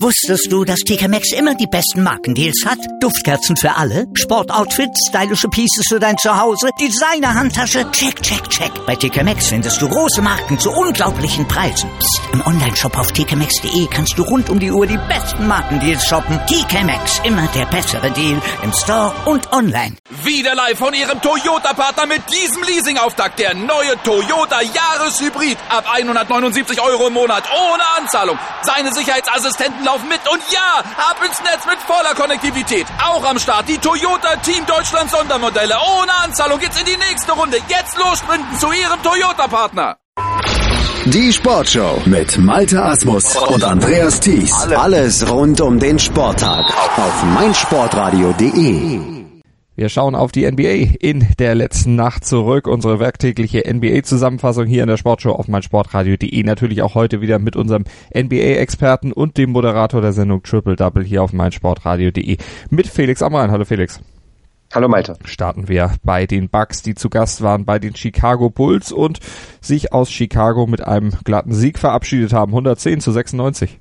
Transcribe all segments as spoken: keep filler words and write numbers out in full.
Wusstest du, dass T K Maxx immer die besten Markendeals hat? Duftkerzen für alle, Sportoutfits, stylische Pieces für dein Zuhause, Designer-Handtasche, check, check, check. Bei T K Maxx findest du große Marken zu unglaublichen Preisen. Psst. Im Onlineshop auf t k maxx punkt d e kannst du rund um die Uhr die besten Markendeals shoppen. T K Maxx, immer der bessere Deal im Store und online. Wieder live von Ihrem Toyota-Partner mit diesem Leasing-Auftakt. Der neue Toyota Jahreshybrid. Ab hundertneunundsiebzig Euro im Monat ohne Anzahlung. Seine Sicherheitsassistenten laufen mit und ja, ab ins Netz mit voller Konnektivität. Auch am Start die Toyota Team Deutschland Sondermodelle. Ohne Anzahlung geht's in die nächste Runde. Jetzt los sprinten zu Ihrem Toyota-Partner. Die Sportshow mit Malte Asmus und Andreas Thies. Alles rund um den Sporttag auf meinsportradio punkt de. Wir schauen auf die N B A in der letzten Nacht zurück. Unsere werktägliche N B A-Zusammenfassung hier in der Sportshow auf meinsportradio punkt de. Natürlich auch heute wieder mit unserem N B A-Experten und dem Moderator der Sendung Triple Double hier auf meinsportradio punkt de. Mit Felix Amrain. Hallo Felix. Hallo Malte. Starten wir bei den Bucks, die zu Gast waren bei den Chicago Bulls und sich aus Chicago mit einem glatten Sieg verabschiedet haben. hundertzehn zu sechsundneunzig.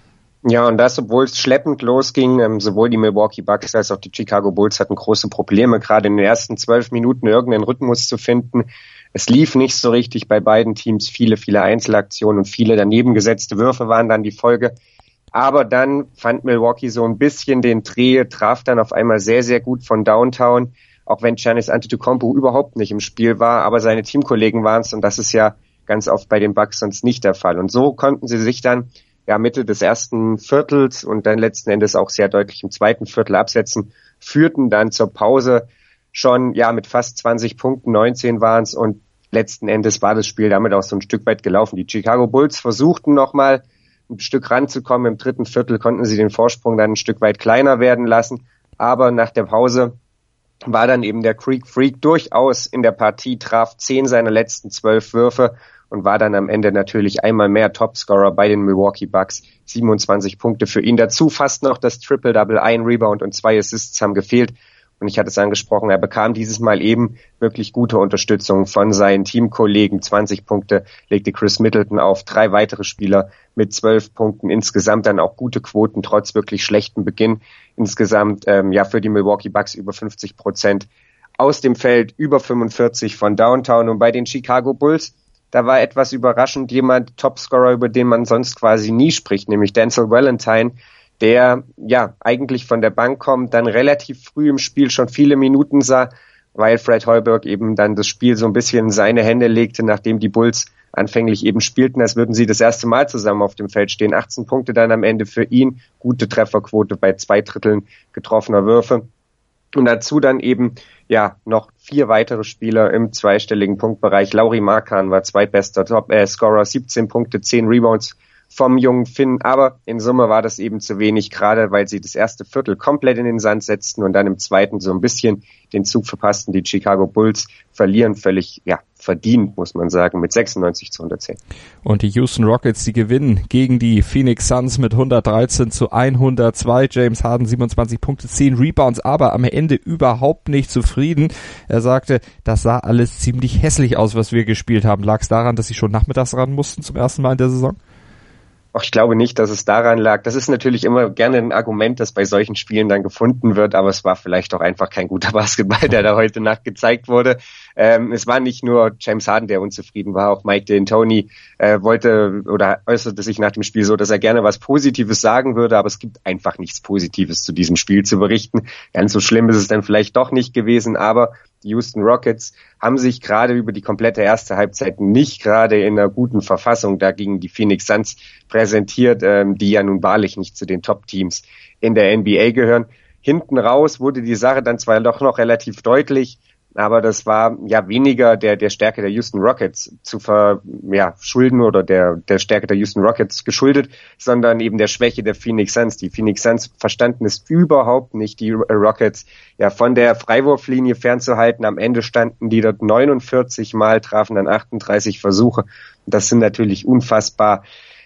Ja, und das, obwohl es schleppend losging, ähm, sowohl die Milwaukee Bucks als auch die Chicago Bulls hatten große Probleme, gerade in den ersten zwölf Minuten irgendeinen Rhythmus zu finden. Es lief nicht so richtig bei beiden Teams, viele, viele Einzelaktionen und viele daneben gesetzte Würfe waren dann die Folge. Aber dann fand Milwaukee so ein bisschen den Dreh, traf dann auf einmal sehr, sehr gut von Downtown, auch wenn Giannis Antetokounmpo überhaupt nicht im Spiel war, aber seine Teamkollegen waren es und das ist ja ganz oft bei den Bucks sonst nicht der Fall. Und so konnten sie sich dann ja Mitte des ersten Viertels und dann letzten Endes auch sehr deutlich im zweiten Viertel absetzen, führten dann zur Pause schon ja mit fast zwanzig Punkten, neunzehn waren es und letzten Endes war das Spiel damit auch so ein Stück weit gelaufen. Die Chicago Bulls versuchten nochmal ein Stück ranzukommen, im dritten Viertel konnten sie den Vorsprung dann ein Stück weit kleiner werden lassen, aber nach der Pause war dann eben der Greek Freak durchaus in der Partie, traf zehn seiner letzten zwölf Würfe und war dann am Ende natürlich einmal mehr Topscorer bei den Milwaukee Bucks. siebenundzwanzig Punkte für ihn. Dazu fast noch das Triple-Double, ein Rebound und zwei Assists haben gefehlt. Und ich hatte es angesprochen, er bekam dieses Mal eben wirklich gute Unterstützung von seinen Teamkollegen. zwanzig Punkte legte Chris Middleton auf, drei weitere Spieler mit zwölf Punkten. Insgesamt dann auch gute Quoten, trotz wirklich schlechten Beginn. Insgesamt ähm, ja für die Milwaukee Bucks über fünfzig Prozent aus dem Feld, über fünfundvierzig von Downtown. Und bei den Chicago Bulls, da war etwas überraschend jemand, Topscorer, über den man sonst quasi nie spricht, nämlich Denzel Valentine, der ja eigentlich von der Bank kommt, dann relativ früh im Spiel schon viele Minuten sah, weil Fred Hoiberg eben dann das Spiel so ein bisschen in seine Hände legte, nachdem die Bulls anfänglich eben spielten, als würden sie das erste Mal zusammen auf dem Feld stehen. achtzehn Punkte dann am Ende für ihn, gute Trefferquote bei zwei Dritteln getroffener Würfe. Und dazu dann eben ja noch vier weitere Spieler im zweistelligen Punktbereich. Lauri Markkanen war zweitbester Top-Scorer, siebzehn Punkte, zehn Rebounds vom jungen Finn, aber in Summe war das eben zu wenig, gerade weil sie das erste Viertel komplett in den Sand setzten und dann im zweiten so ein bisschen den Zug verpassten. Die Chicago Bulls verlieren völlig, ja, verdient, muss man sagen, mit sechsundneunzig zu hundertzehn. Und die Houston Rockets, die gewinnen gegen die Phoenix Suns mit hundertdreizehn zu hundertzwei. James Harden siebenundzwanzig Punkte, zehn Rebounds, aber am Ende überhaupt nicht zufrieden. Er sagte, das sah alles ziemlich hässlich aus, was wir gespielt haben. Lag es daran, dass sie schon nachmittags ran mussten zum ersten Mal in der Saison? Ach, ich glaube nicht, dass es daran lag. Das ist natürlich immer gerne ein Argument, das bei solchen Spielen dann gefunden wird, aber es war vielleicht auch einfach kein guter Basketball, der da heute Nacht gezeigt wurde. Ähm, es war nicht nur James Harden, der unzufrieden war, auch Mike D'Antoni äh, wollte oder äußerte sich nach dem Spiel so, dass er gerne was Positives sagen würde, aber es gibt einfach nichts Positives zu diesem Spiel zu berichten. Ganz so schlimm ist es dann vielleicht doch nicht gewesen, aber die Houston Rockets haben sich gerade über die komplette erste Halbzeit nicht gerade in einer guten Verfassung dagegen die Phoenix Suns präsentiert, ähm, die ja nun wahrlich nicht zu den Top-Teams in der N B A gehören. Hinten raus wurde die Sache dann zwar doch noch relativ deutlich, aber das war ja weniger der der Stärke der Houston Rockets zu ver, ja, schulden oder der der Stärke der Houston Rockets geschuldet, sondern eben der Schwäche der Phoenix Suns. Die Phoenix Suns verstanden es überhaupt nicht, die Rockets ja von der Freiwurflinie fernzuhalten. Am Ende standen die dort neunundvierzig Mal, trafen dann achtunddreißig Versuche. Und das sind natürlich unfassbar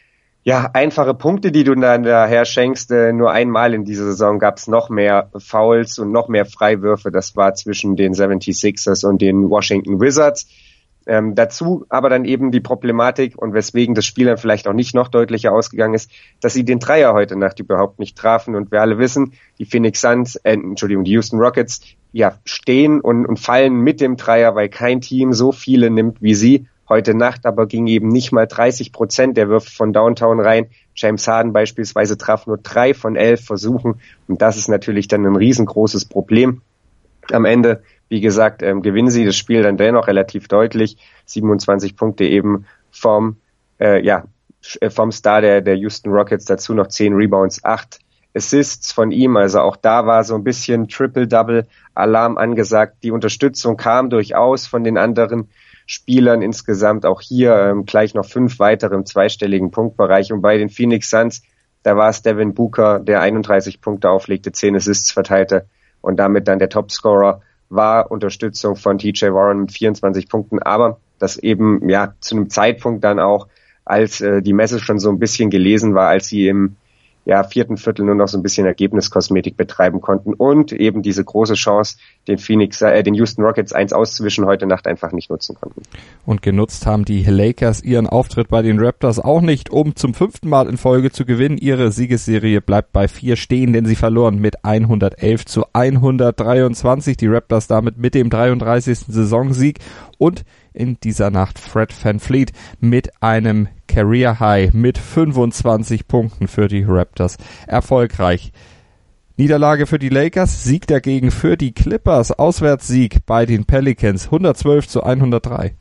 ja, einfache Punkte, die du dann daher schenkst. Äh, nur einmal in dieser Saison gab es noch mehr Fouls und noch mehr Freiwürfe. Das war zwischen den seventy-sixers und den Washington Wizards. Ähm, dazu aber dann eben die Problematik und weswegen das Spiel dann vielleicht auch nicht noch deutlicher ausgegangen ist, dass sie den Dreier heute Nacht überhaupt nicht trafen. Und wir alle wissen, die Phoenix Suns, äh, Entschuldigung, die Houston Rockets, ja, stehen und, und fallen mit dem Dreier, weil kein Team so viele nimmt wie sie. Heute Nacht aber ging eben nicht mal dreißig Prozent der Würfe von Downtown rein. James Harden beispielsweise traf nur drei von elf Versuchen. Und das ist natürlich dann ein riesengroßes Problem. Am Ende, wie gesagt, ähm, gewinnen sie das Spiel dann dennoch relativ deutlich. siebenundzwanzig Punkte eben vom, äh, ja, vom Star der, der Houston Rockets, dazu noch zehn Rebounds, acht Assists von ihm. Also auch da war so ein bisschen Triple-Double-Alarm angesagt. Die Unterstützung kam durchaus von den anderen Spielern insgesamt. Auch hier ähm, gleich noch fünf weitere im zweistelligen Punktbereich. Und bei den Phoenix Suns, da war es Devin Booker, der einunddreißig Punkte auflegte, zehn Assists verteilte und damit dann der Topscorer war. Unterstützung von T J Warren mit vierundzwanzig Punkten, aber das eben ja zu einem Zeitpunkt dann auch, als äh, die Messe schon so ein bisschen gelesen war, als sie im ja, vierten Viertel nur noch so ein bisschen Ergebniskosmetik betreiben konnten und eben diese große Chance, den Phoenix, äh, den Houston Rockets eins auszuwischen, heute Nacht einfach nicht nutzen konnten. Und genutzt haben die Lakers ihren Auftritt bei den Raptors auch nicht, um zum fünften Mal in Folge zu gewinnen. Ihre Siegesserie bleibt bei vier stehen, denn sie verloren mit hundertelf zu hundertdreiundzwanzig. Die Raptors damit mit dem dreiunddreißigsten Saisonsieg und in dieser Nacht Fred VanVleet mit einem Career High mit fünfundzwanzig Punkten für die Raptors erfolgreich. Niederlage für die Lakers, Sieg dagegen für die Clippers, Auswärtssieg bei den Pelicans, hundertzwölf zu hundertdrei.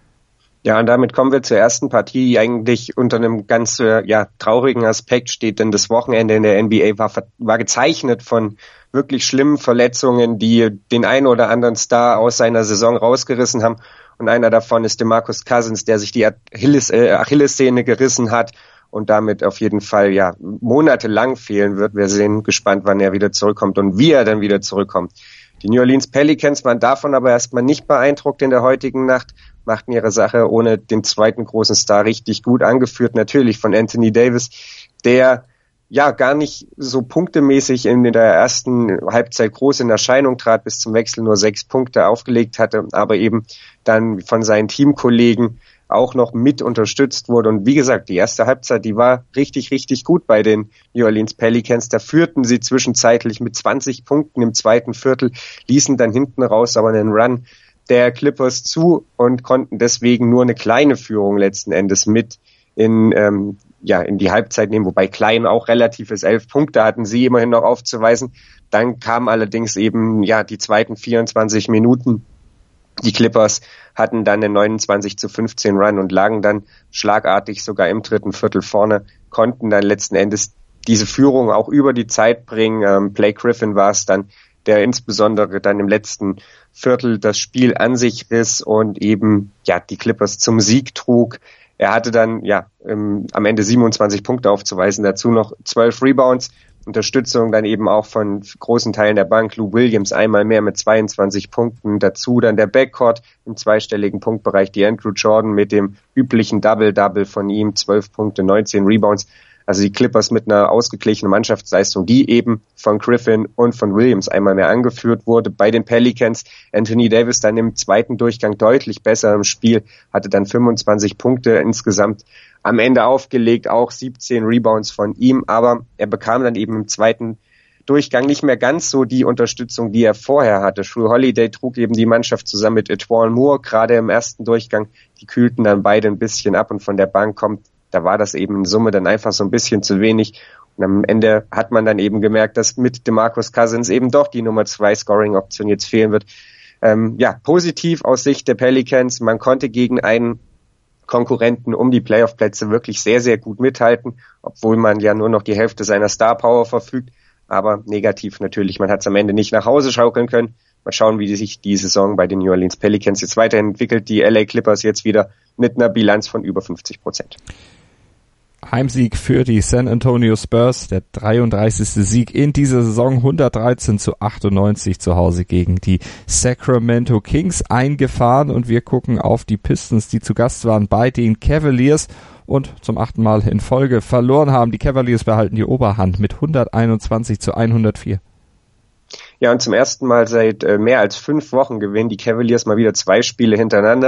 Ja, und damit kommen wir zur ersten Partie, die eigentlich unter einem ganz äh, ja, traurigen Aspekt steht, denn das Wochenende in der N B A war, war gezeichnet von wirklich schlimmen Verletzungen, die den einen oder anderen Star aus seiner Saison rausgerissen haben. Und einer davon ist DeMarcus Cousins, der sich die Achilles, äh, Achillessehne gerissen hat und damit auf jeden Fall ja monatelang fehlen wird. Wir sehen gespannt, wann er wieder zurückkommt und wie er dann wieder zurückkommt. Die New Orleans Pelicans waren davon aber erstmal nicht beeindruckt in der heutigen Nacht, machten ihre Sache ohne den zweiten großen Star richtig gut, angeführt natürlich von Anthony Davis, der ja gar nicht so punktemäßig in der ersten Halbzeit groß in Erscheinung trat, bis zum Wechsel nur sechs Punkte aufgelegt hatte, aber eben dann von seinen Teamkollegen auch noch mit unterstützt wurde. Und wie gesagt, die erste Halbzeit, die war richtig, richtig gut bei den New Orleans Pelicans. Da führten sie zwischenzeitlich mit zwanzig Punkten im zweiten Viertel, ließen dann hinten raus aber einen Run der Clippers zu und konnten deswegen nur eine kleine Führung letzten Endes mit in ähm, ja in die Halbzeit nehmen, wobei klein auch relativ ist. Elf Punkte hatten sie immerhin noch aufzuweisen. Dann kamen allerdings eben ja die zweiten vierundzwanzig Minuten. Die Clippers hatten dann einen neunundzwanzig zu fünfzehn Run und lagen dann schlagartig sogar im dritten Viertel vorne, konnten dann letzten Endes diese Führung auch über die Zeit bringen. Ähm, Blake Griffin war es dann, der insbesondere dann im letzten Viertel das Spiel an sich riss und eben ja die Clippers zum Sieg trug. Er hatte dann ja ähm, am Ende siebenundzwanzig Punkte aufzuweisen, dazu noch zwölf Rebounds, Unterstützung dann eben auch von großen Teilen der Bank. Lou Williams einmal mehr mit zweiundzwanzig Punkten, dazu dann der Backcourt im zweistelligen Punktbereich, die Andrew Jordan mit dem üblichen Double-Double von ihm, zwölf Punkte, neunzehn Rebounds. Also die Clippers mit einer ausgeglichenen Mannschaftsleistung, die eben von Griffin und von Williams einmal mehr angeführt wurde. Bei den Pelicans Anthony Davis dann im zweiten Durchgang deutlich besser im Spiel, hatte dann fünfundzwanzig Punkte insgesamt am Ende aufgelegt, auch siebzehn Rebounds von ihm, aber er bekam dann eben im zweiten Durchgang nicht mehr ganz so die Unterstützung, die er vorher hatte. Jrue Holiday trug eben die Mannschaft zusammen mit E'Twaun Moore, gerade im ersten Durchgang, die kühlten dann beide ein bisschen ab und von der Bank kommt, da war das eben in Summe dann einfach so ein bisschen zu wenig. Und am Ende hat man dann eben gemerkt, dass mit DeMarcus Cousins eben doch die Nummer zwei Scoring-Option jetzt fehlen wird. Ähm, ja, positiv aus Sicht der Pelicans. Man konnte gegen einen Konkurrenten um die Playoff-Plätze wirklich sehr, sehr gut mithalten, obwohl man ja nur noch die Hälfte seiner Star-Power verfügt. Aber negativ natürlich, man hat es am Ende nicht nach Hause schaukeln können. Mal schauen, wie sich die Saison bei den New Orleans Pelicans jetzt weiterentwickelt. Die L A Clippers jetzt wieder mit einer Bilanz von über fünfzig Prozent. Heimsieg für die San Antonio Spurs, der dreiunddreißigste Sieg in dieser Saison, hundertdreizehn zu achtundneunzig zu Hause gegen die Sacramento Kings eingefahren, und wir gucken auf die Pistons, die zu Gast waren bei den Cavaliers und zum achten Mal in Folge verloren haben. Die Cavaliers behalten die Oberhand mit hunderteinundzwanzig zu hundertvier. Ja, und zum ersten Mal seit äh, mehr als fünf Wochen gewinnen die Cavaliers mal wieder zwei Spiele hintereinander.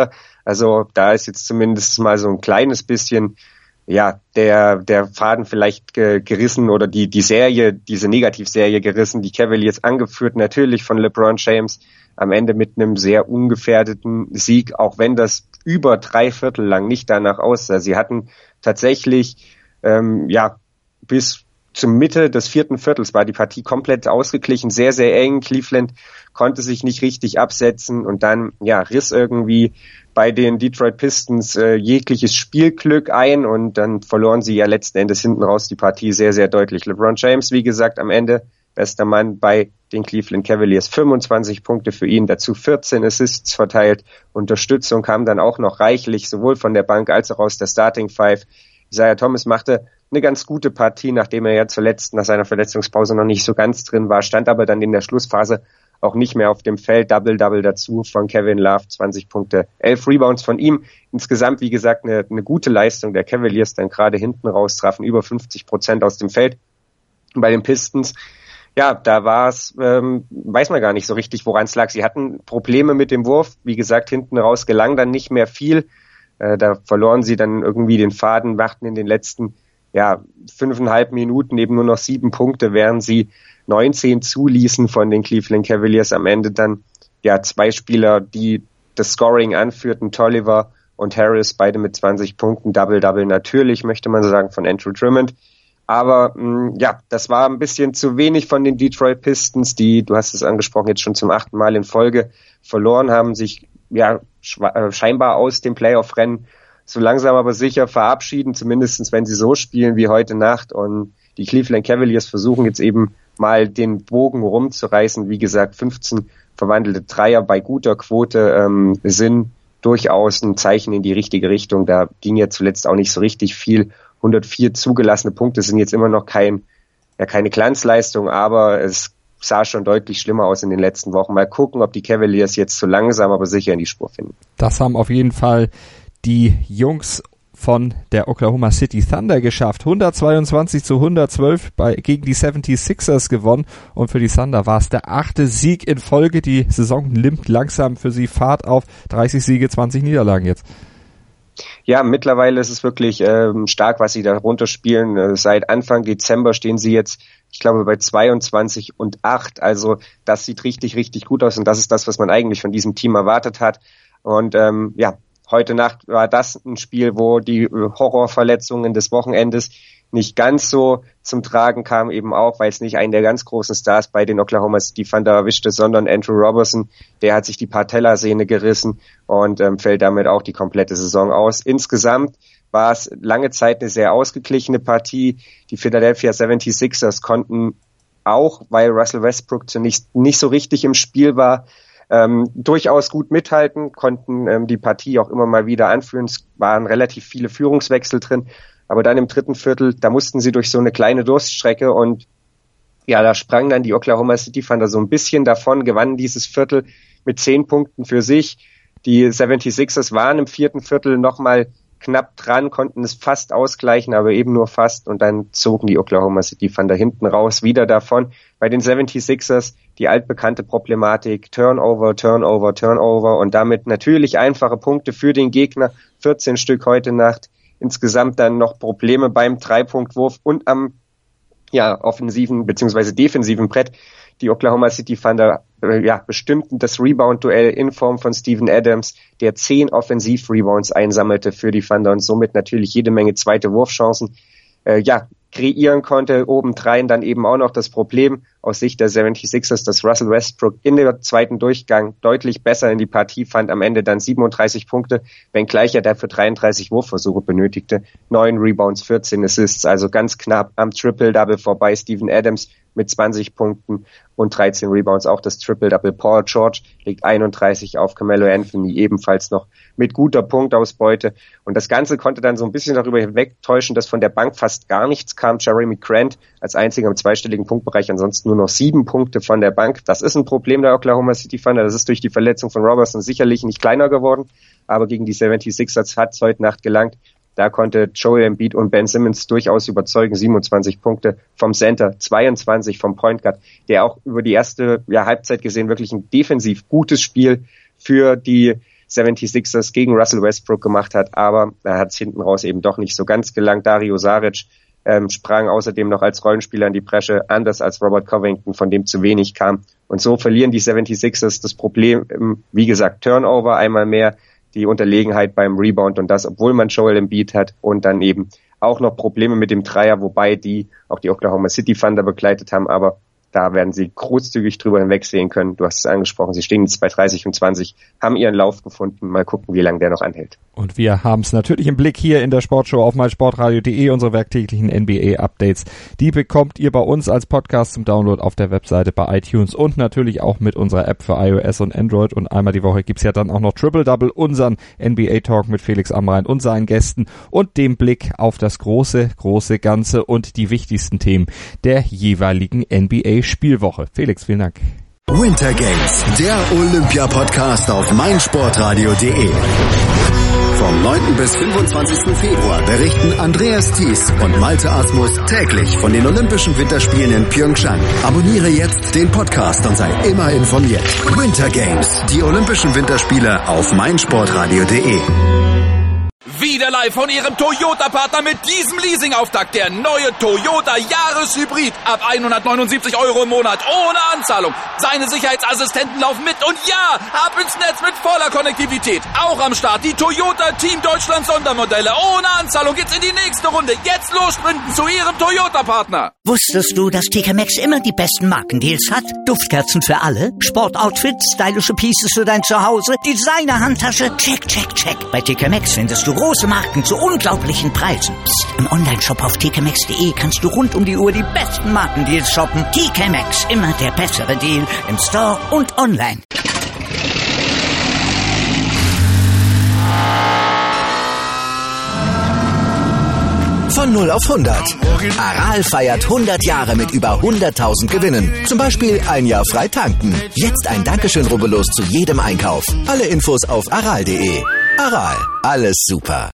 Also da ist jetzt zumindest mal so ein kleines bisschen ja, der, der Faden vielleicht ge- gerissen oder die, die Serie, diese Negativserie gerissen, die Cavaliers angeführt natürlich von LeBron James, am Ende mit einem sehr ungefährdeten Sieg, auch wenn das über drei Viertel lang nicht danach aussah. Sie hatten tatsächlich, ähm, ja, bis zur Mitte des vierten Viertels war die Partie komplett ausgeglichen, sehr, sehr eng. Cleveland konnte sich nicht richtig absetzen und dann, ja, riss irgendwie bei den Detroit Pistons äh, jegliches Spielglück ein und dann verloren sie ja letzten Endes hinten raus die Partie sehr, sehr deutlich. LeBron James, wie gesagt, am Ende bester Mann bei den Cleveland Cavaliers, fünfundzwanzig Punkte für ihn, dazu vierzehn Assists verteilt. Unterstützung kam dann auch noch reichlich, sowohl von der Bank als auch aus der Starting Five. Isaiah Thomas machte eine ganz gute Partie, nachdem er ja zuletzt nach seiner Verletzungspause noch nicht so ganz drin war, stand aber dann in der Schlussphase auch nicht mehr auf dem Feld. Double-Double dazu von Kevin Love, zwanzig Punkte, elf Rebounds von ihm. Insgesamt, wie gesagt, eine, eine gute Leistung der Cavaliers, dann gerade hinten raus, trafen über fünfzig Prozent aus dem Feld. Und bei den Pistons, ja, da war es, ähm, weiß man gar nicht so richtig, woran es lag. Sie hatten Probleme mit dem Wurf. Wie gesagt, hinten raus gelang dann nicht mehr viel. Äh, da verloren sie dann irgendwie den Faden, machten in den letzten ja, fünfeinhalb Minuten eben nur noch sieben Punkte, während sie neunzehn zuließen von den Cleveland Cavaliers. Am Ende dann ja zwei Spieler, die das Scoring anführten, Tolliver und Harris, beide mit zwanzig Punkten, Double-Double natürlich, möchte man so sagen, von Andrew Drummond. Aber mh, ja, das war ein bisschen zu wenig von den Detroit Pistons, die, du hast es angesprochen, jetzt schon zum achten Mal in Folge verloren haben, sich ja schwa- scheinbar aus dem Playoff-Rennen so langsam aber sicher verabschieden, zumindest wenn sie so spielen wie heute Nacht. Und die Cleveland Cavaliers versuchen jetzt eben mal den Bogen rumzureißen. Wie gesagt, fünfzehn verwandelte Dreier bei guter Quote ähm, sind durchaus ein Zeichen in die richtige Richtung. Da ging ja zuletzt auch nicht so richtig viel. hundertvier zugelassene Punkte sind jetzt immer noch kein, ja, keine Glanzleistung, aber es sah schon deutlich schlimmer aus in den letzten Wochen. Mal gucken, ob die Cavaliers jetzt so langsam aber sicher in die Spur finden. Das haben auf jeden Fall die Jungs von der Oklahoma City Thunder geschafft. hundertzweiundzwanzig zu hundertzwölf bei, gegen die seventy-sixers gewonnen und für die Thunder war es der achte Sieg in Folge. Die Saison nimmt langsam für sie Fahrt auf. dreißig Siege, zwanzig Niederlagen jetzt. Ja, mittlerweile ist es wirklich ähm, stark, was sie da runterspielen. Äh, seit Anfang Dezember stehen sie jetzt, ich glaube, bei zweiundzwanzig und acht. Also das sieht richtig, richtig gut aus und das ist das, was man eigentlich von diesem Team erwartet hat. Und ähm, ja, heute Nacht war das ein Spiel, wo die Horrorverletzungen des Wochenendes nicht ganz so zum Tragen kamen, eben auch, weil es nicht einen der ganz großen Stars bei den Oklahoma City Thunder erwischte, sondern Andrew Robertson, der hat sich die Patellasehne gerissen und ähm, fällt damit auch die komplette Saison aus. Insgesamt war es lange Zeit eine sehr ausgeglichene Partie. Die Philadelphia seventy-sixers konnten auch, weil Russell Westbrook zunächst nicht so richtig im Spiel war, Ähm, durchaus gut mithalten, konnten ähm, die Partie auch immer mal wieder anführen. Es waren relativ viele Führungswechsel drin, aber dann im dritten Viertel, da mussten sie durch so eine kleine Durststrecke und ja, da sprang dann die Oklahoma City Thunder so ein bisschen davon, gewannen dieses Viertel mit zehn Punkten für sich. Die seventy-sixers waren im vierten Viertel nochmal knapp dran, konnten es fast ausgleichen, aber eben nur fast und dann zogen die Oklahoma City Thunder hinten raus wieder davon. Bei den seventy-sixers die altbekannte Problematik, Turnover, Turnover, Turnover und damit natürlich einfache Punkte für den Gegner, vierzehn Stück heute Nacht, insgesamt dann noch Probleme beim Dreipunktwurf und am ja offensiven bzw. defensiven Brett. Die Oklahoma City Thunder äh, ja, bestimmten das Rebound-Duell in Form von Steven Adams, der zehn Offensiv-Rebounds einsammelte für die Thunder und somit natürlich jede Menge zweite Wurfchancen äh, ja, kreieren konnte. Obendrein dann eben auch noch das Problem aus Sicht der seventy-sixers, dass Russell Westbrook in der zweiten Durchgang deutlich besser in die Partie fand, am Ende dann siebenunddreißig Punkte, wenngleich er dafür dreiunddreißig Wurfversuche benötigte, neun Rebounds, vierzehn Assists, also ganz knapp am Triple-Double vorbei. Steven Adams mit zwanzig Punkten und dreizehn Rebounds, auch das Triple-Double. Paul George legt einunddreißig auf, Carmelo Anthony ebenfalls noch mit guter Punktausbeute. Und das Ganze konnte dann so ein bisschen darüber hinwegtäuschen, dass von der Bank fast gar nichts kam. Jeremy Grant als einziger im zweistelligen Punktbereich, ansonsten nur noch sieben Punkte von der Bank. Das ist ein Problem der Oklahoma City Thunder. Das ist durch die Verletzung von Robertson sicherlich nicht kleiner geworden, aber gegen die seventy-sixers hat es heute Nacht gelangt. Da konnte Joel Embiid und Ben Simmons durchaus überzeugen. siebenundzwanzig Punkte vom Center, zweiundzwanzig vom Point Guard, der auch über die erste ja, Halbzeit gesehen wirklich ein defensiv gutes Spiel für die seventy-sixers gegen Russell Westbrook gemacht hat, aber da hat es hinten raus eben doch nicht so ganz gelangt. Dario Saric ähm, sprang außerdem noch als Rollenspieler in die Bresche, anders als Robert Covington, von dem zu wenig kam. Und so verlieren die seventy-sixers das Problem, wie gesagt, Turnover einmal mehr, die Unterlegenheit beim Rebound und das, obwohl man Joel Embiid hat und dann eben auch noch Probleme mit dem Dreier, wobei die auch die Oklahoma City Thunder begleitet haben, aber da werden sie großzügig drüber hinwegsehen können. Du hast es angesprochen, sie stehen jetzt bei dreißig und zwanzig, haben ihren Lauf gefunden. Mal gucken, wie lange der noch anhält. Und wir haben es natürlich im Blick hier in der Sportshow auf meinsportradio punkt de, unsere werktäglichen N B A-Updates. Die bekommt ihr bei uns als Podcast zum Download auf der Webseite bei iTunes und natürlich auch mit unserer App für iOS und Android. Und einmal die Woche gibt's ja dann auch noch Triple Double, unseren N B A-Talk mit Felix Amrain und seinen Gästen und dem Blick auf das große, große Ganze und die wichtigsten Themen der jeweiligen N B A-Spielwoche. Felix, vielen Dank. Winter Games, der Olympia-Podcast auf meinsportradio punkt de. Vom neunten bis fünfundzwanzigsten Februar berichten Andreas Thies und Malte Asmus täglich von den Olympischen Winterspielen in Pyeongchang. Abonniere jetzt den Podcast und sei immer informiert. Winter Games, die Olympischen Winterspiele auf meinsportradio punkt de. Wieder live von Ihrem Toyota-Partner mit diesem Leasing-Auftakt. Der neue Toyota Jahreshybrid. Ab hundertneunundsiebzig Euro im Monat. Ohne Anzahlung. Seine Sicherheitsassistenten laufen mit. Und ja, ab ins Netz mit voller Konnektivität. Auch am Start die Toyota Team Deutschland Sondermodelle. Ohne Anzahlung geht's in die nächste Runde. Jetzt los sprinten zu Ihrem Toyota-Partner. Wusstest du, dass T K Maxx immer die besten Markendeals hat? Duftkerzen für alle, Sportoutfits, stylische Pieces für dein Zuhause, Designer-Handtasche, check, check, check. Bei T K Maxx findest du große Marken zu unglaublichen Preisen. Psst. Im Onlineshop auf t k maxx punkt de kannst du rund um die Uhr die besten Markendeals shoppen. T K Maxx, immer der bessere Deal im Store und online. Von null auf hundert. Aral feiert hundert Jahre mit über hunderttausend Gewinnen. Zum Beispiel ein Jahr frei tanken. Jetzt ein Dankeschön, rubbellos zu jedem Einkauf. Alle Infos auf aral punkt de. Aral, alles super.